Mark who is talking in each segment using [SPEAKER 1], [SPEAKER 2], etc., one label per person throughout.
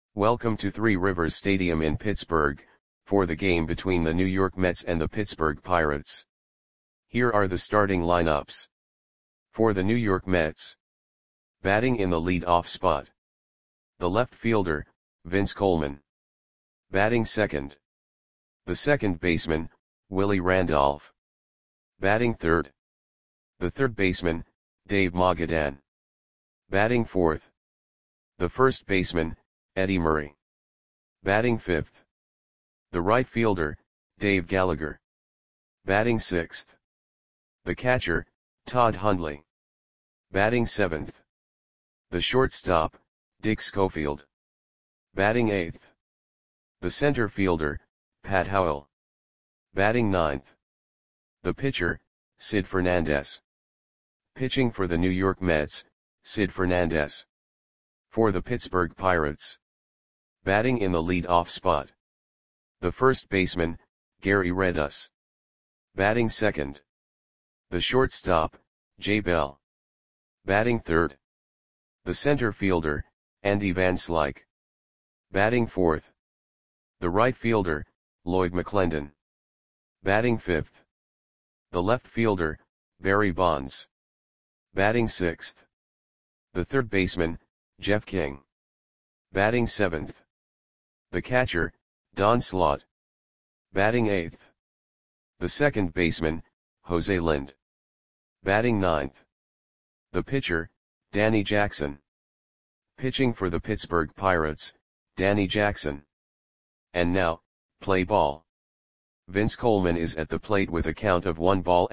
[SPEAKER 1] Welcome to Three Rivers Stadium in Pittsburgh, for the game between the New York Mets and the Pittsburgh Pirates. Here are the starting lineups. For the New York Mets. Batting in the lead-off spot. The left fielder, Vince Coleman. Batting second. The second baseman, Willie Randolph. Batting third. The third baseman, Dave Mogadan. Batting fourth. The first baseman, Eddie Murray. Batting fifth. The right fielder, Dave Gallagher. Batting sixth. The catcher, Todd Hundley. Batting seventh. The shortstop, Dick Schofield. Batting eighth. The center fielder, Pat Howell. Batting ninth. The pitcher, Sid Fernandez. Pitching for the New York Mets, Sid Fernandez. For the Pittsburgh Pirates. Batting in the lead-off spot. The first baseman, Gary Redus. Batting second. The shortstop, Jay Bell. Batting third. The center fielder, Andy Van Slyke. Batting fourth. The right fielder, Lloyd McClendon. Batting fifth. The left fielder, Barry Bonds. Batting sixth. The third baseman, Jeff King. Batting seventh. The catcher, Don Slaught. Batting eighth. The second baseman, Jose Lind. Batting ninth. The pitcher, Danny Jackson. Pitching for the Pittsburgh Pirates, Danny Jackson. And now, play ball. Vince Coleman is at the plate with a count of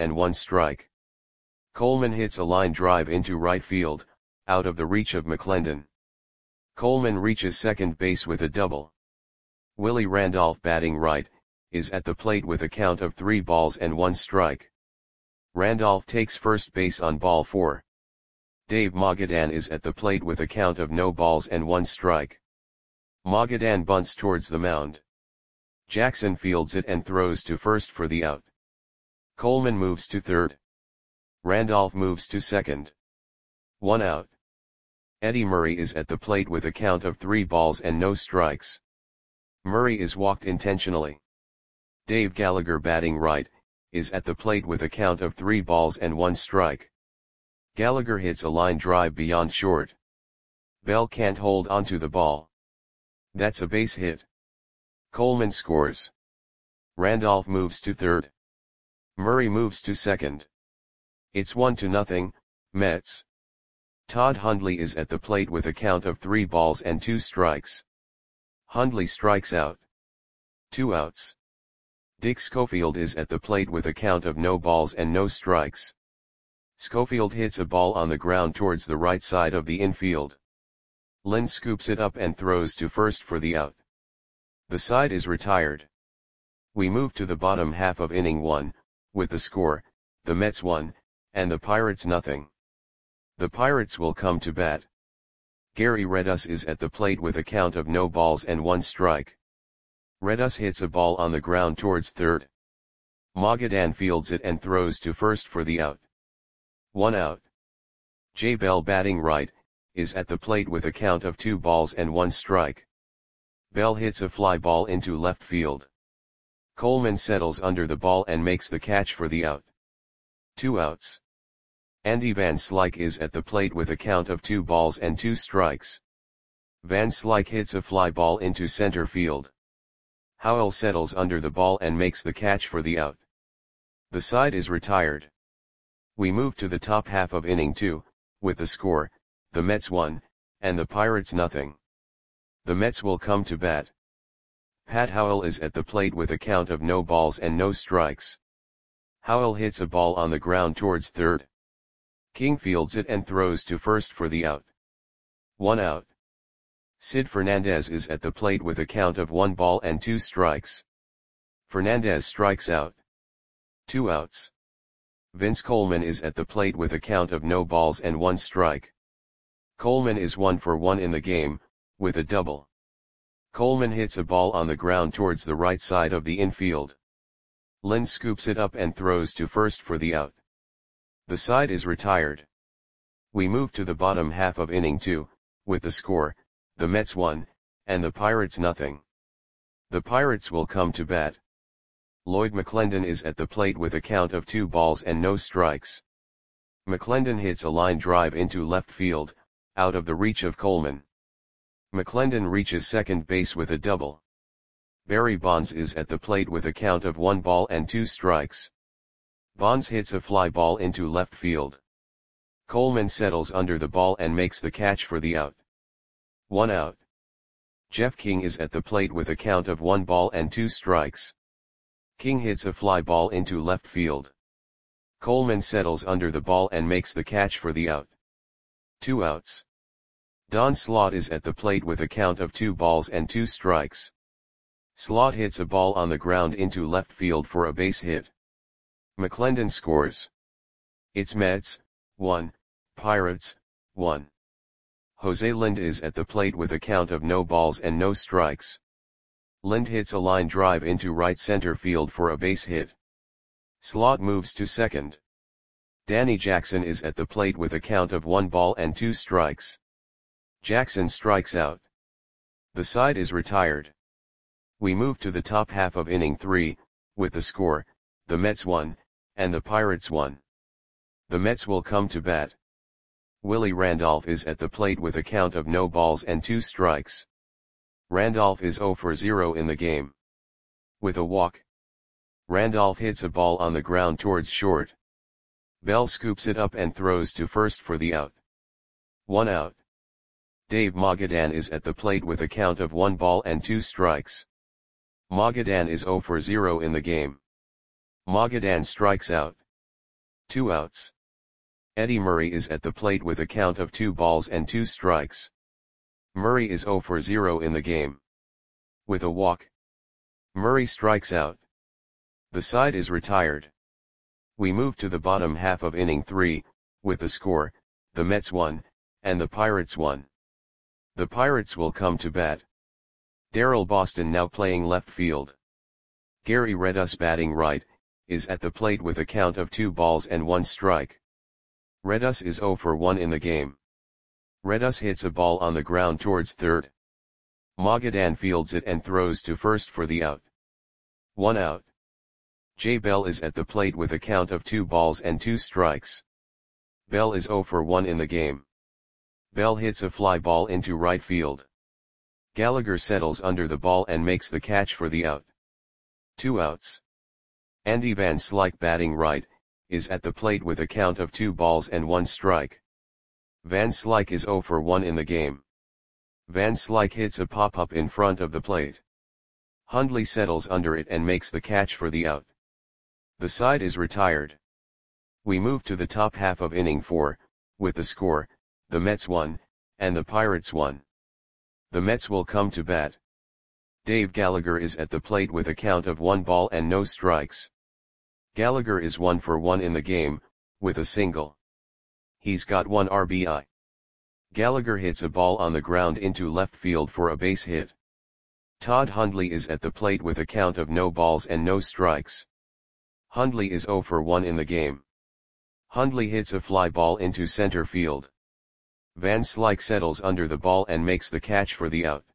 [SPEAKER 1] 1-1 Coleman hits a line drive into right field, out of the reach of McClendon. Coleman reaches second base with a double. Willie Randolph, batting right, is at the plate with a count of 3-1. Randolph takes first base on ball 4. Dave Mogadan is at the plate with a count of 0-1. Mogadan bunts towards the mound. Jackson fields it and throws to first for the out. Coleman moves to third. Randolph moves to second. 1 out. Eddie Murray is at the plate with a count of 3-0. Murray is walked intentionally. Dave Gallagher, batting right, is at the plate with a count of 3-1. Gallagher hits a line drive beyond short. Bell can't hold onto the ball. That's a base hit. Coleman scores. Randolph moves to third. Murray moves to second. It's 1-0, Mets. Todd Hundley is at the plate with a count of 3-2. Hundley strikes out. 2 outs. Dick Schofield is at the plate with a count of 0-0. Schofield hits a ball on the ground towards the right side of the infield. Lind scoops it up and throws to first for the out. The side is retired. We move to the bottom half of inning 1, with the score, the Mets 1, and the Pirates 0. The Pirates will come to bat. Gary Redus is at the plate with a count of 0-1. Redus hits a ball on the ground towards third. Mogadan fields it and throws to first for the out. 1 out. Jay Bell, batting right, is at the plate with a count of 2-1. Bell hits a fly ball into left field. Coleman settles under the ball and makes the catch for the out. 2 outs. Andy Van Slyke is at the plate with a count of 2-2. Van Slyke hits a fly ball into center field. Howell settles under the ball and makes the catch for the out. The side is retired. We move to the top half of inning 2, with the score, the Mets 1, and the Pirates 0. The Mets will come to bat. Pat Howell is at the plate with a count of 0-0. Howell hits a ball on the ground towards third. King fields it and throws to first for the out. 1 out. Sid Fernandez is at the plate with a count of 1-2. Fernandez strikes out. 2 outs. Vince Coleman is at the plate with a count of 0-1. Coleman is 1 for 1 in the game, with a double. Coleman hits a ball on the ground towards the right side of the infield. Lind scoops it up and throws to first for the out. The side is retired. We move to the bottom half of inning 2, with the score, the Mets 1, and the Pirates nothing. The Pirates will come to bat. Lloyd McClendon is at the plate with a count of 2 balls and no strikes. McClendon hits a line drive into left field, out of the reach of Coleman. McClendon reaches second base with a double. Barry Bonds is at the plate with a count of 1 ball and 2 strikes. Bonds hits a fly ball into left field. Coleman settles under the ball and makes the catch for the out. 1 out. Jeff King is at the plate with a count of 1 ball and 2 strikes. King hits a fly ball into left field. Coleman settles under the ball and makes the catch for the out. 2 outs. Don Slaught is at the plate with a count of 2 balls and 2 strikes. Slaught hits a ball on the ground into left field for a base hit. McClendon scores. It's Mets, 1, Pirates, 1. Jose Lind is at the plate with a count of no balls and no strikes. Lind hits a line drive into right center field for a base hit. Slaught moves to second. Danny Jackson is at the plate with a count of 1 ball and 2 strikes. Jackson strikes out. The side is retired. We move to the top half of inning 3, with the score, the Mets 1, and the Pirates 1. The Mets will come to bat. Willie Randolph is at the plate with a count of no balls and 2 strikes. Randolph is 0 for 0 in the game. With a walk. Randolph hits a ball on the ground towards short. Bell scoops it up and throws to first for the out. 1 out. Dave Magadan is at the plate with a count of 1 ball and 2 strikes. Magadan is 0 for 0 in the game. Magadan strikes out. 2 outs. Eddie Murray is at the plate with a count of 2 balls and 2 strikes. Murray is 0 for 0 in the game. With a walk. Murray strikes out. The side is retired. We move to the bottom half of inning 3, with the score, the Mets 1, and the Pirates 1. The Pirates will come to bat. Darrell Boston, now playing left field. Gary Redus, batting right, is at the plate with a count of 2 balls and 1 strike. Redus is 0 for 1 in the game. Redus hits a ball on the ground towards third. Magadan fields it and throws to first for the out. 1 out. Jay Bell is at the plate with a count of 2 balls and 2 strikes. Bell is 0 for 1 in the game. Bell hits a fly ball into right field. Gallagher settles under the ball and makes the catch for the out. 2 outs. Andy Van Slyke, batting right, is at the plate with a count of 2 balls and 1 strike. Van Slyke is 0 for 1 in the game. Van Slyke hits a pop-up in front of the plate. Hundley settles under it and makes the catch for the out. The side is retired. We move to the top half of inning 4, with the score, the Mets 1, and the Pirates 1. The Mets will come to bat. Dave Gallagher is at the plate with a count of 1 ball and no strikes. Gallagher is 1 for 1 in the game, with a single. He's got 1 RBI. Gallagher hits a ball on the ground into left field for a base hit. Todd Hundley is at the plate with a count of no balls and no strikes. Hundley is 0 for 1 in the game. Hundley hits a fly ball into center field. Van Slyke settles under the ball and makes the catch for the out.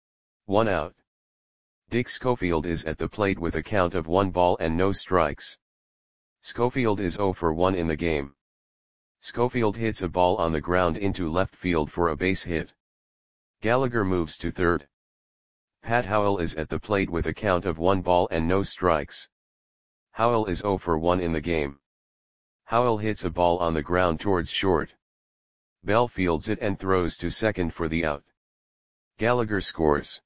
[SPEAKER 1] 1 out. Dick Schofield is at the plate with a count of 1 ball and no strikes. Schofield is 0 for 1 in the game. Schofield hits a ball on the ground into left field for a base hit. Gallagher moves to third. Pat Howell is at the plate with a count of 1 ball and no strikes. Howell is 0 for 1 in the game. Howell hits a ball on the ground towards short. Bell fields it and throws to second for the out. Gallagher scores.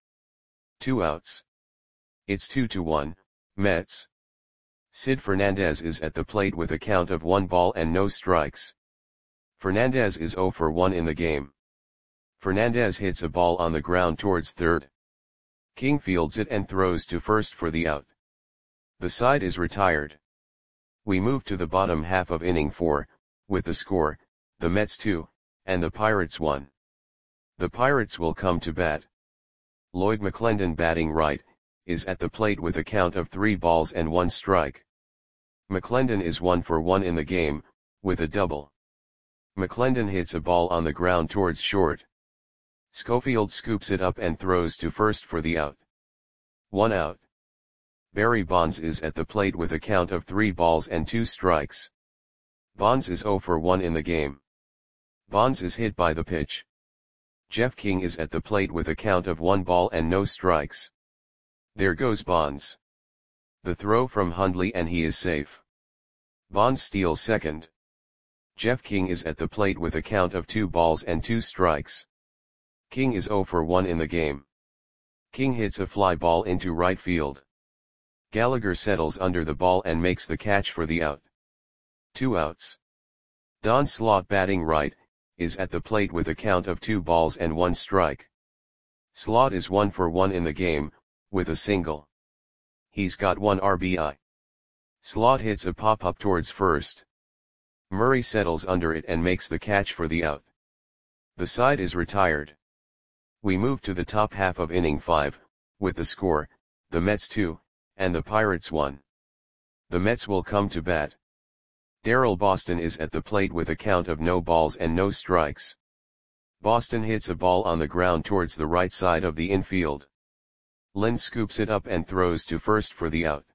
[SPEAKER 1] 2 outs. It's 2-1, Mets. Sid Fernandez is at the plate with a count of 1 ball and no strikes. Fernandez is 0 for 1 in the game. Fernandez hits a ball on the ground towards third. King fields it and throws to first for the out. The side is retired. We move to the bottom half of inning 4, with the score, the Mets 2, and the Pirates 1. The Pirates will come to bat. Lloyd McClendon, batting right, is at the plate with a count of 3 balls and 1 strike. McClendon is 1 for 1 in the game, with a double. McClendon hits a ball on the ground towards short. Schofield scoops it up and throws to first for the out. 1 out. Barry Bonds is at the plate with a count of 3 balls and 2 strikes. Bonds is 0 for 1 in the game. Bonds is hit by the pitch. Jeff King is at the plate with a count of 1 ball and no strikes. There goes Bonds. The throw from Hundley and he is safe. Bonds steals second. Jeff King is at the plate with a count of 2 balls and 2 strikes. King is 0 for 1 in the game. King hits a fly ball into right field. Gallagher settles under the ball and makes the catch for the out. 2 outs. Don Slaught, batting right, is at the plate with a count of 2 balls and 1 strike. Slaught is 1 for 1 in the game, with a single. He's got 1 RBI. Slaught hits a pop-up towards first. Murray settles under it and makes the catch for the out. The side is retired. We move to the top half of inning 5, with the score, the Mets 2, and the Pirates 1. The Mets will come to bat. Darrell Boston is at the plate with a count of no balls and no strikes. Boston hits a ball on the ground towards the right side of the infield. Lind scoops it up and throws to first for the out.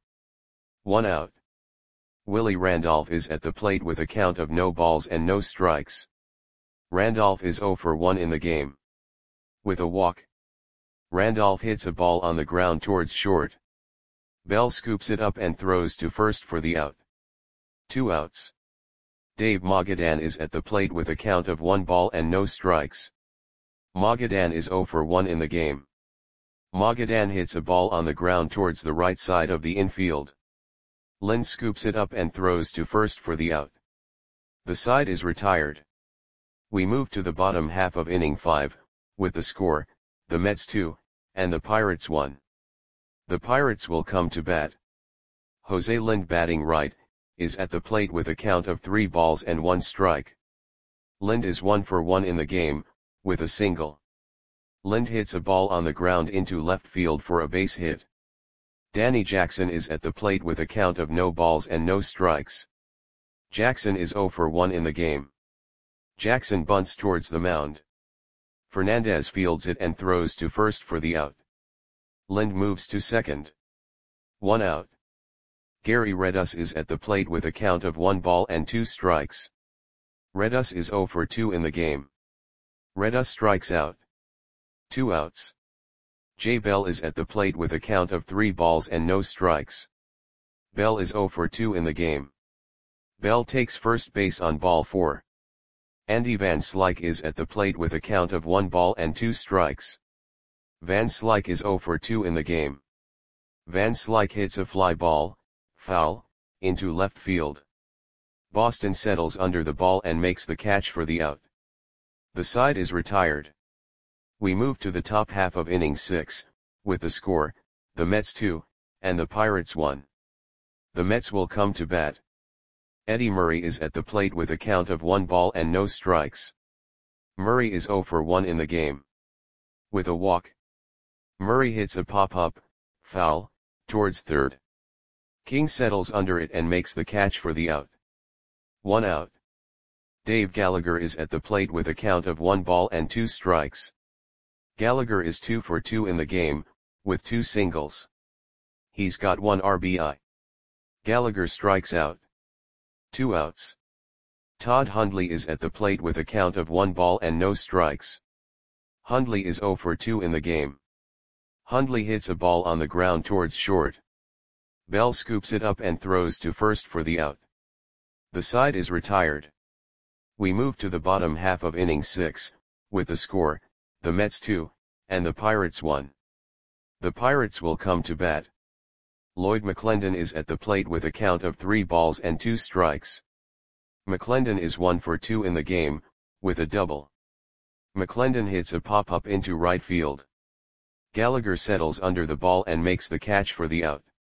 [SPEAKER 1] 1 out. Willie Randolph is at the plate with a count of no balls and no strikes. Randolph is 0 for 1 in the game. With a walk, Randolph hits a ball on the ground towards short. Bell scoops it up and throws to first for the out. 2 outs. Dave Magadan is at the plate with a count of 1 ball and no strikes. Magadan is 0 for 1 in the game. Magadan hits a ball on the ground towards the right side of the infield. Lind scoops it up and throws to first for the out. The side is retired. We move to the bottom half of inning 5, with the score, the Mets 2, and the Pirates 1. The Pirates will come to bat. Jose Lind, batting right, is at the plate with a count of 3 balls and 1 strike. Lind is 1 for 1 in the game, with a single. Lind hits a ball on the ground into left field for a base hit. Danny Jackson is at the plate with a count of no balls and no strikes. Jackson is 0 for 1 in the game. Jackson bunts towards the mound. Fernandez fields it and throws to first for the out. Lind moves to second. 1 out. Gary Redus is at the plate with a count of 1 ball and 2 strikes. Redus is 0 for 2 in the game. Redus strikes out. 2 outs. Jay Bell is at the plate with a count of 3 balls and no strikes. Bell is 0 for 2 in the game. Bell takes first base on ball 4. Andy Van Slyke is at the plate with a count of 1 ball and 2 strikes. Van Slyke is 0 for 2 in the game. Van Slyke hits a fly ball, foul, into left field. Boston settles under the ball and makes the catch for the out. The side is retired. We move to the top half of inning 6, with the score, the Mets 2, and the Pirates 1. The Mets will come to bat. Eddie Murray is at the plate with a count of 1 ball and no strikes. Murray is 0 for 1 in the game. With a walk, Murray hits a pop-up, foul, towards third. King settles under it and makes the catch for the out. 1 out. Dave Gallagher is at the plate with a count of 1 ball and 2 strikes. Gallagher is 2 for 2 in the game, with 2 singles. He's got 1 RBI. Gallagher strikes out. 2 outs. Todd Hundley is at the plate with a count of 1 ball and no strikes. Hundley is 0 for 2 in the game. Hundley hits a ball on the ground towards short. Bell scoops it up and throws to first for the out. The side is retired. We move to the bottom half of inning 6, with the score, the Mets 2, and the Pirates 1. The Pirates will come to bat. Lloyd McClendon is at the plate with a count of 3 balls and 2 strikes. McClendon is 1 for 2 in the game, with a double. McClendon hits a pop-up into right field. Gallagher settles under the ball and makes the catch for the out.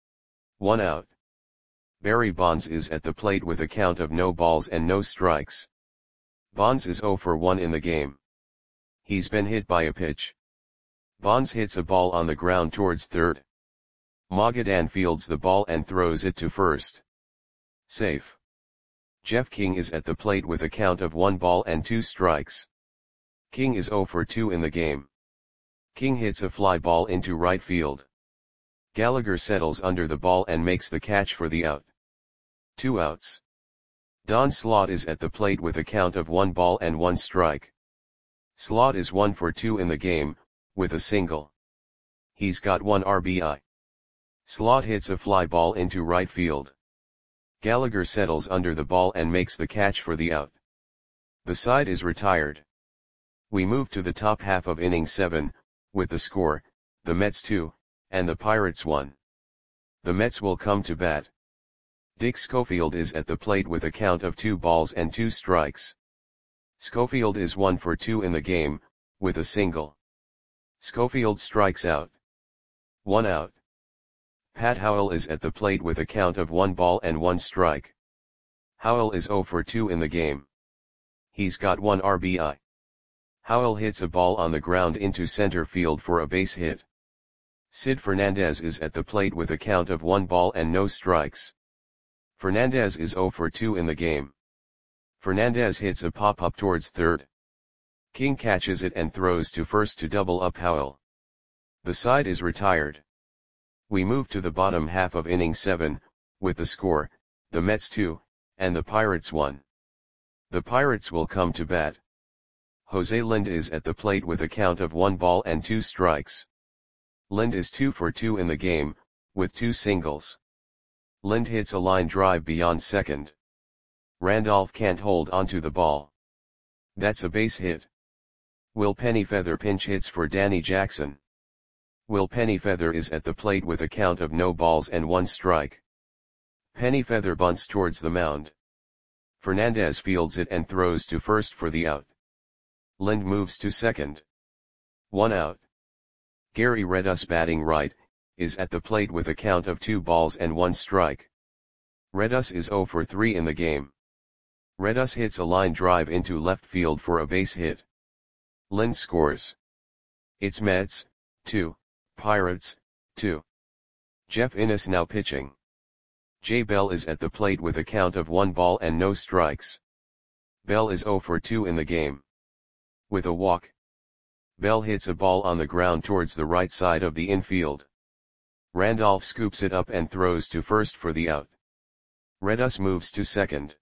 [SPEAKER 1] 1 out. Barry Bonds is at the plate with a count of no balls and no strikes. Bonds is 0 for 1 in the game. He's been hit by a pitch. Bonds hits a ball on the ground towards third. Magadan fields the ball and throws it to first. Safe. Jeff King is at the plate with a count of 1 ball and 2 strikes. King is 0 for 2 in the game. King hits a fly ball into right field. Gallagher settles under the ball and makes the catch for the out. 2 outs. Don Slaught is at the plate with a count of 1 ball and 1 strike. Slaught is 1 for 2 in the game, with a single. He's got 1 RBI. Slaught hits a fly ball into right field. Gallagher settles under the ball and makes the catch for the out. The side is retired. We move to the top half of inning 7, with the score, the Mets 2, and the Pirates 1. The Mets will come to bat. Dick Schofield is at the plate with a count of 2 balls and 2 strikes. Schofield is 1 for 2 in the game, with a single. Schofield strikes out. 1 out. Pat Howell is at the plate with a count of 1 ball and 1 strike. Howell is 0 for 2 in the game. He's got 1 RBI. Howell hits a ball on the ground into center field for a base hit. Sid Fernandez is at the plate with a count of 1 ball and no strikes. Fernandez is 0 for 2 in the game. Fernandez hits a pop-up towards third. King catches it and throws to first to double up Howell. The side is retired. We move to the bottom half of inning 7, with the score, the Mets 2, and the Pirates 1. The Pirates will come to bat. Jose Lind is at the plate with a count of 1 ball and 2 strikes. Lind is 2 for 2 in the game, with 2 singles. Lind hits a line drive beyond second. Randolph can't hold onto the ball. That's a base hit. Will Pennyfeather pinch hits for Danny Jackson. Will Pennyfeather is at the plate with a count of no balls and 1 strike. Pennyfeather bunts towards the mound. Fernandez fields it and throws to first for the out. Lind moves to second. 1 out. Gary Redus, batting right, is at the plate with a count of 2 balls and 1 strike. Redus is 0 for 3 in the game. Redus hits a line drive into left field for a base hit. Lind scores. It's Mets 2, Pirates 2. Jeff Innes now pitching. Jay Bell is at the plate with a count of 1 ball and no strikes. Bell is 0 for 2 in the game. With a walk. Bell hits a ball on the ground towards the right side of the infield. Randolph scoops it up and throws to first for the out. Redus moves to second.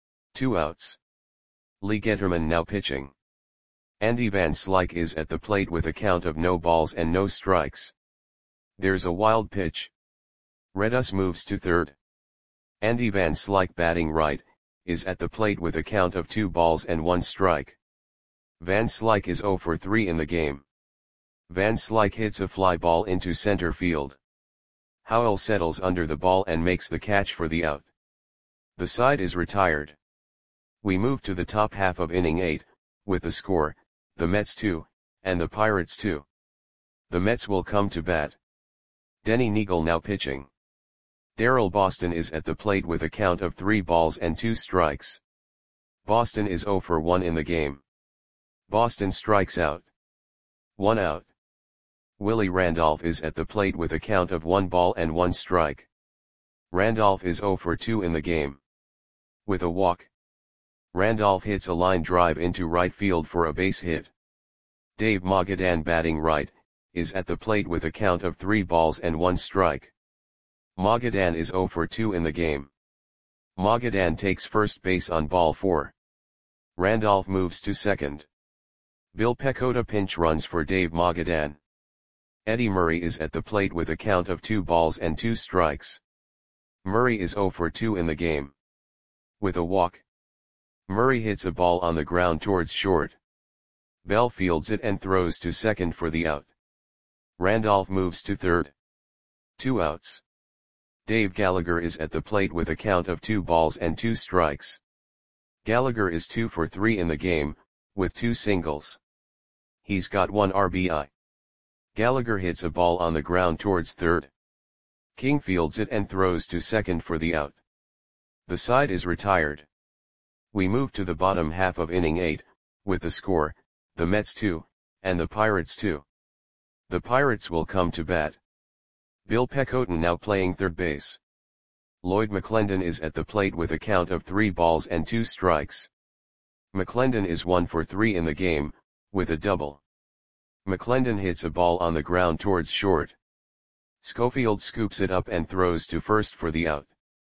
[SPEAKER 1] 2 outs. Lee Getterman now pitching. Andy Van Slyke is at the plate with a count of no balls and no strikes. There's a wild pitch. Redus moves to third. Andy Van Slyke, batting right, is at the plate with a count of 2 balls and 1 strike. Van Slyke is 0 for 3 in the game. Van Slyke hits a fly ball into center field. Howell settles under the ball and makes the catch for the out. The side is retired. We move to the top half of inning 8, with the score, the Mets 2, and the Pirates 2. The Mets will come to bat. Denny Neagle now pitching. Darrell Boston is at the plate with a count of 3 balls and 2 strikes. Boston is 0 for 1 in the game. Boston strikes out. 1 out. Willie Randolph is at the plate with a count of 1 ball and 1 strike. Randolph is 0 for 2 in the game. With a walk. Randolph hits a line drive into right field for a base hit. Dave Magadan, batting right, is at the plate with a count of 3 balls and 1 strike. Magadan is 0 for 2 in the game. Magadan takes first base on ball 4. Randolph moves to second. Bill Pecota pinch runs for Dave Magadan. Eddie Murray is at the plate with a count of 2 balls and 2 strikes. Murray is 0 for 2 in the game. With a walk. Murray hits a ball on the ground towards short. Bell fields it and throws to second for the out. Randolph moves to third. 2 outs. Dave Gallagher is at the plate with a count of 2 balls and 2 strikes. Gallagher is 2 for 3 in the game, with 2 singles. He's got 1 RBI. Gallagher hits a ball on the ground towards third. King fields it and throws to second for the out. The side is retired. We move to the bottom half of inning 8, with the score, the Mets 2, and the Pirates 2. The Pirates will come to bat. Bill Pecotin now playing third base. Lloyd McClendon is at the plate with a count of 3 balls and 2 strikes. McClendon is 1 for 3 in the game, with a double. McClendon hits a ball on the ground towards short. Schofield scoops it up and throws to first for the out.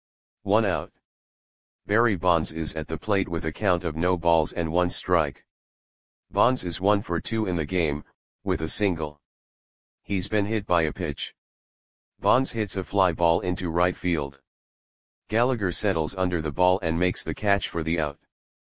[SPEAKER 1] 1 out. Barry Bonds is at the plate with a count of no balls and 1 strike. Bonds is 1 for 2 in the game, with a single. He's been hit by a pitch. Bonds hits a fly ball into right field. Gallagher settles under the ball and makes the catch for the out.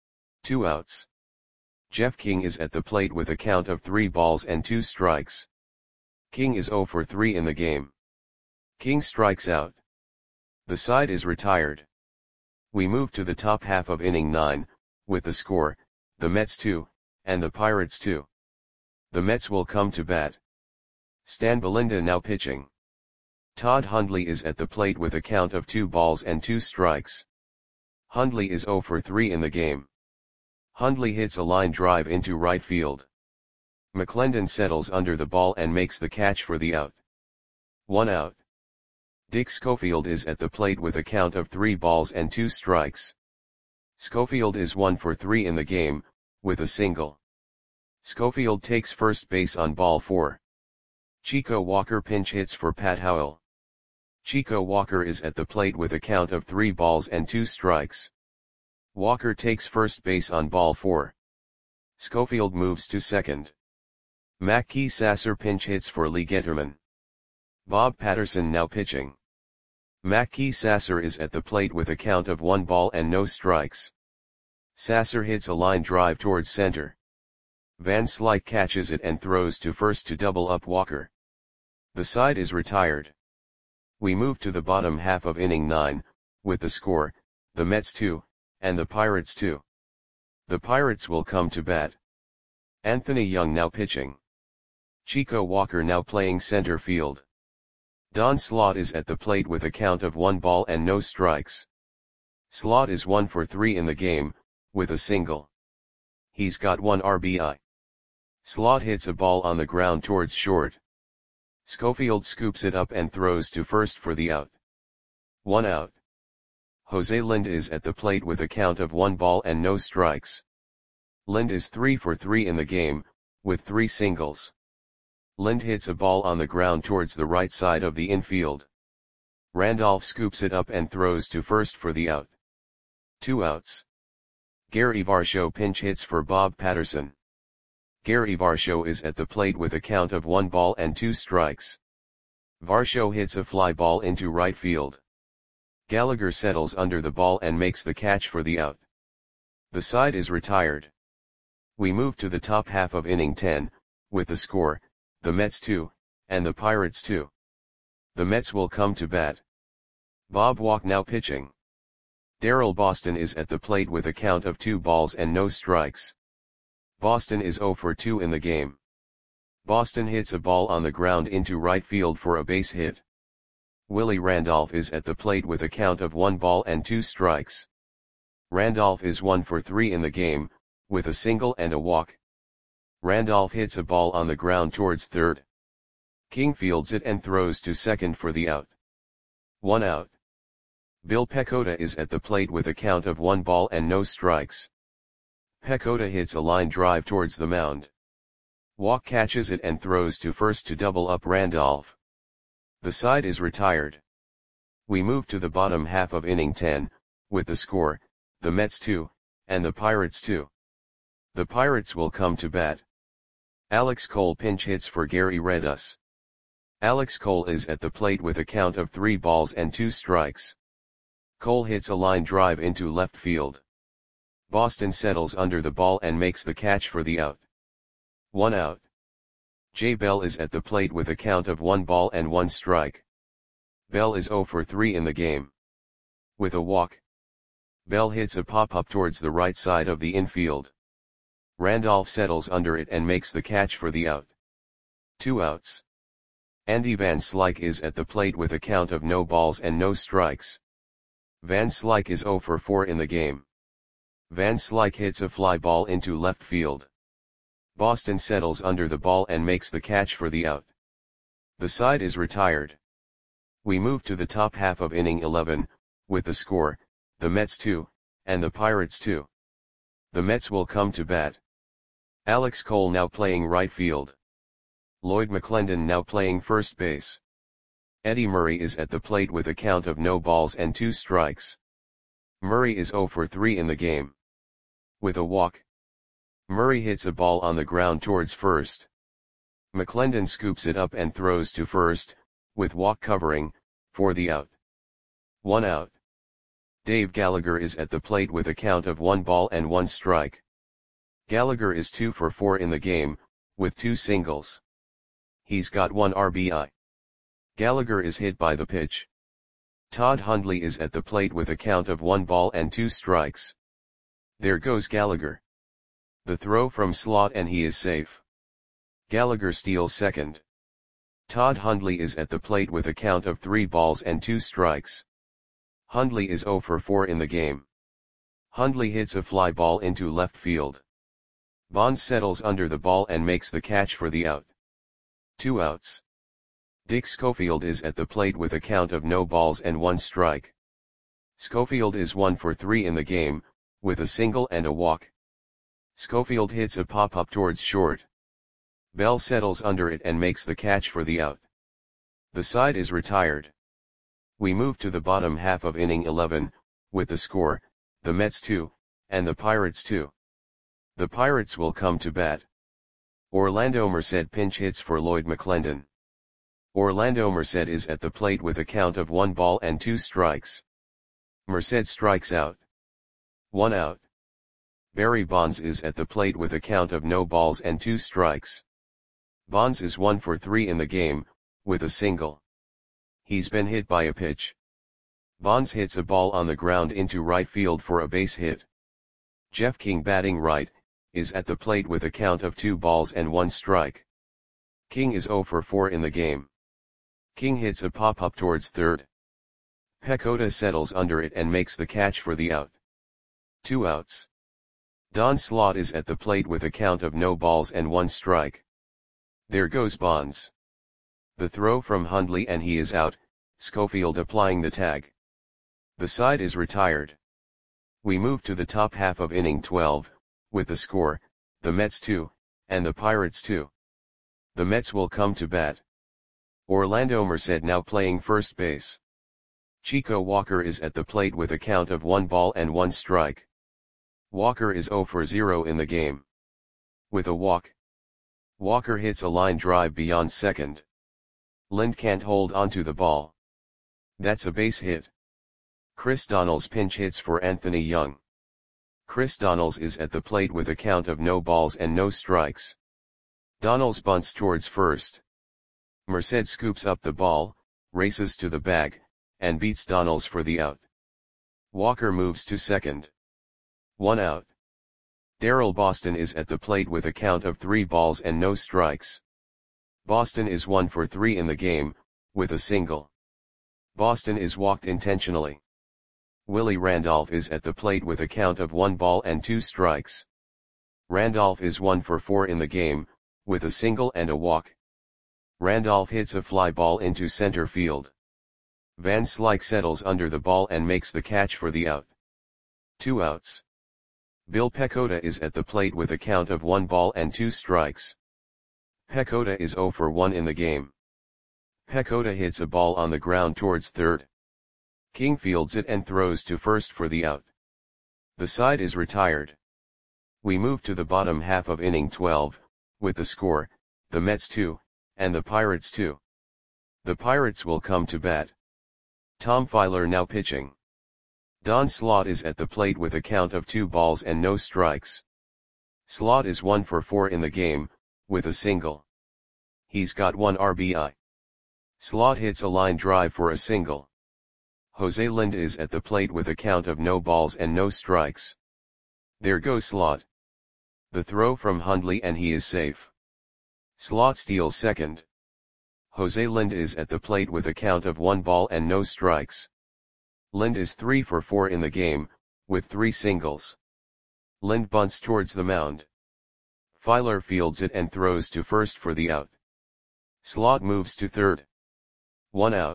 [SPEAKER 1] 2 outs. Jeff King is at the plate with a count of 3 balls and 2 strikes. King is 0 for 3 in the game. King strikes out. The side is retired. We move to the top half of inning 9, with the score, the Mets 2, and the Pirates 2. The Mets will come to bat. Stan Belinda now pitching. Todd Hundley is at the plate with a count of 2 balls and 2 strikes. Hundley is 0 for 3 in the game. Hundley hits a line drive into right field. McClendon settles under the ball and makes the catch for the out. 1 out. Dick Schofield is at the plate with a count of 3 balls and 2 strikes. Schofield is 1 for 3 in the game, with a single. Schofield takes first base on ball 4. Chico Walker pinch hits for Pat Howell. Chico Walker is at the plate with a count of 3 balls and 2 strikes. Walker takes first base on ball 4. Schofield moves to second. Mackey Sasser pinch hits for Lee Getterman. Bob Patterson now pitching. Mackey Sasser is at the plate with a count of 1 ball and no strikes. Sasser hits a line drive towards center. Van Slyke catches it and throws to first to double up Walker. The side is retired. We move to the bottom half of inning 9, with the score, the Mets 2, and the Pirates 2. The Pirates will come to bat. Anthony Young now pitching. Chico Walker now playing center field. Don Slaught is at the plate with a count of 1 ball and no strikes. Slaught is 1 for 3 in the game, with a single. He's got 1 RBI. Slaught hits a ball on the ground towards short. Schofield scoops it up and throws to first for the out. 1 out. Jose Lind is at the plate with a count of 1 ball and no strikes. Lind is 3 for 3 in the game, with 3 singles. Lind hits a ball on the ground towards the right side of the infield. Randolph scoops it up and throws to first for the out. 2 outs. Gary Varsho pinch hits for Bob Patterson. Gary Varsho is at the plate with a count of 1 ball and 2 strikes. Varsho hits a fly ball into right field. Gallagher settles under the ball and makes the catch for the out. The side is retired. We move to the top half of inning 10, with the score, the Mets 2, and the Pirates 2. The Mets will come to bat. Bob Walk now pitching. Darrell Boston is at the plate with a count of 2 balls and no strikes. Boston is 0 for 2 in the game. Boston hits a ball on the ground into right field for a base hit. Willie Randolph is at the plate with a count of 1 ball and 2 strikes. Randolph is 1 for 3 in the game, with a single and a walk. Randolph hits a ball on the ground towards third. King fields it and throws to second for the out. 1 out. Bill Pecota is at the plate with a count of 1 ball and no strikes. Pecota hits a line drive towards the mound. Walk catches it and throws to first to double up Randolph. The side is retired. We move to the bottom half of inning 10, with the score, the Mets 2, and the Pirates 2. The Pirates will come to bat. Alex Cole pinch hits for Gary Redus. Alex Cole is at the plate with a count of 3 balls and 2 strikes. Cole hits a line drive into left field. Boston settles under the ball and makes the catch for the out. 1 out. Jay Bell is at the plate with a count of 1 ball and 1 strike. Bell is 0 for 3 in the game. With a walk. Bell hits a pop-up towards the right side of the infield. Randolph settles under it and makes the catch for the out. 2 outs. Andy Van Slyke is at the plate with a count of no balls and no strikes. Van Slyke is 0 for 4 in the game. Van Slyke hits a fly ball into left field. Boston settles under the ball and makes the catch for the out. The side is retired. We move to the top half of inning 11, with the score, the Mets 2, and the Pirates 2. The Mets will come to bat. Alex Cole now playing right field. Lloyd McClendon now playing first base. Eddie Murray is at the plate with a count of no balls and 2 strikes. Murray is 0 for 3 in the game. With a walk, Murray hits a ball on the ground towards first. McClendon scoops it up and throws to first, with walk covering, for the out. 1 out. Dave Gallagher is at the plate with a count of 1 ball and 1 strike. Gallagher is 2 for 4 in the game, with 2 singles. He's got 1 RBI. Gallagher is hit by the pitch. Todd Hundley is at the plate with a count of 1 ball and 2 strikes. There goes Gallagher. The throw from Slot and he is safe. Gallagher steals second. Todd Hundley is at the plate with a count of 3 balls and 2 strikes. Hundley is 0 for 4 in the game. Hundley hits a fly ball into left field. Bonds settles under the ball and makes the catch for the out. 2 outs. Dick Schofield is at the plate with a count of no balls and 1 strike. Schofield is 1 for 3 in the game, with a single and a walk. Schofield hits a pop-up towards short. Bell settles under it and makes the catch for the out. The side is retired. We move to the bottom half of inning 11, with the score, the Mets 2, and the Pirates 2. The Pirates will come to bat. Orlando Merced pinch hits for Lloyd McClendon. Orlando Merced is at the plate with a count of 1 ball and 2 strikes. Merced strikes out. 1 out. Barry Bonds is at the plate with a count of no balls and 2 strikes. Bonds is 1 for 3 in the game, with a single. He's been hit by a pitch. Bonds hits a ball on the ground into right field for a base hit. Jeff King batting right, is at the plate with a count of 2 balls and 1 strike. King is 0 for 4 in the game. King hits a pop-up towards third. Pecota settles under it and makes the catch for the out. 2 outs. Don Slot is at the plate with a count of no balls and 1 strike. There goes Bonds. The throw from Hundley and he is out, Schofield applying the tag. The side is retired. We move to the top half of inning 12, with the score, the Mets 2, and the Pirates 2. The Mets will come to bat. Orlando Merced now playing first base. Chico Walker is at the plate with a count of 1 ball and 1 strike. Walker is 0 for 0 in the game. With a walk, Walker hits a line drive beyond second. Lind can't hold onto the ball. That's a base hit. Chris Donnells pinch hits for Anthony Young. Chris Donnells is at the plate with a count of no balls and no strikes. Donnells bunts towards first. Merced scoops up the ball, races to the bag, and beats Donnells for the out. Walker moves to second. 1 out. Darrell Boston is at the plate with a count of 3 balls and no strikes. Boston is 1 for 3 in the game, with a single. Boston is walked intentionally. Willie Randolph is at the plate with a count of 1 ball and 2 strikes. Randolph is 1 for 4 in the game, with a single and a walk. Randolph hits a fly ball into center field. Van Slyke settles under the ball and makes the catch for the out. 2 outs. Bill Pecota is at the plate with a count of 1 ball and 2 strikes. Pecota is 0 for 1 in the game. Pecota hits a ball on the ground towards third. King fields it and throws to first for the out. The side is retired. We move to the bottom half of inning 12, with the score, the Mets 2, and the Pirates 2. The Pirates will come to bat. Tom Filer now pitching. Don Slot is at the plate with a count of 2 balls and no strikes. Slot is 1 for 4 in the game, with a single. He's got 1 RBI. Slot hits a line drive for a single. Jose Lind is at the plate with a count of no balls and no strikes. There goes Slot. The throw from Hundley and he is safe. Slot steals second. Jose Lind is at the plate with a count of 1 ball and no strikes. Lind is 3 for 4 in the game, with 3 singles. Lind bunts towards the mound. Filer fields it and throws to first for the out. Slot moves to third. 1 out.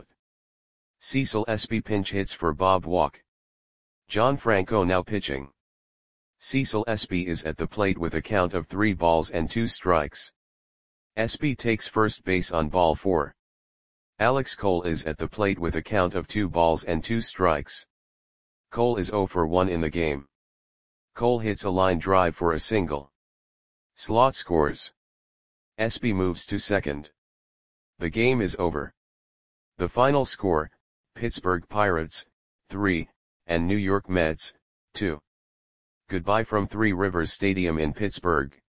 [SPEAKER 1] Cecil Espy pinch hits for Bob Walk. John Franco now pitching. Cecil Espy is at the plate with a count of 3 balls and 2 strikes. Espy takes first base on ball 4. Alex Cole is at the plate with a count of 2 balls and 2 strikes. Cole is 0 for 1 in the game. Cole hits a line drive for a single. Slot scores. Espy moves to second. The game is over. The final score, Pittsburgh Pirates, 3, and New York Mets, 2. Goodbye from Three Rivers Stadium in Pittsburgh.